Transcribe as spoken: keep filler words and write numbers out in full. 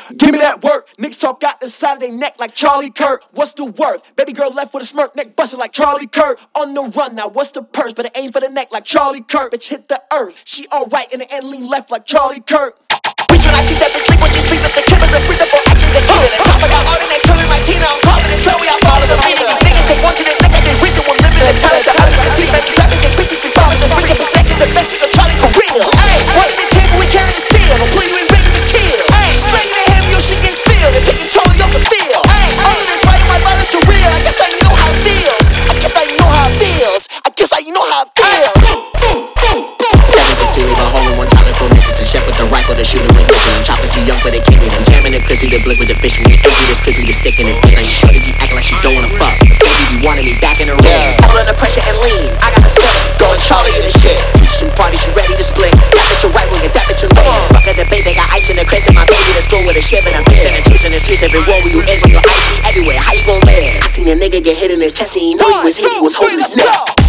Give me that work. Niggas talk out the side of their neck like Charlie Kirk. What's the worth? Baby girl left with a smirk, neck busted like Charlie Kirk. On the run now, what's the purse? Better aim for the neck like Charlie Kirk. Bitch hit the earth. She alright in the end, lean left like Charlie Kirk. Bitch, when I teach that bitch sleep when she sleep, if the cameras are free, the full actions are eating. The top of the all the next turning my Tina. I'm confident, Joey, I follow the lead. These niggas take one to the neck like they reason when living the time of the others can see. Baby trappers, they bitches be fathers and friends. Every second the best, the Charlie for real. Hey, one in the camera, we carrying the steel. I'll put you in ready to kill. Hey, slay the ham, your shit get spilled. They're taking Charlie off the field. Hey, all of this right on my brother's too real. I guess now you know how it feels. I guess now you know how it feels. I guess now you know how it feels. sixteen, leave a hole in one time and four niggas. And chef with the rifle, the shooter is missing. Choppers too young for the kicking. I'm jamming the Chrissy, the blick with the fishing. The atheist, cause he the sticking and dick. And shorty be acting like she don't wanna fuck. She wanted me back in her ring. Fall under pressure and lean. I got the split. Going Charlie in the shit. Some party, she ready to split. That bitch a right wing and that bitch a left. Fuck at the bay, they got ice in the crazy. My baby in school with a shiv and a bit. And chasing the streets every war where you is. When your eyes be everywhere, how you gon' live? I seen a nigga get hit in his chest and he knew he was hit, he was holding his neck.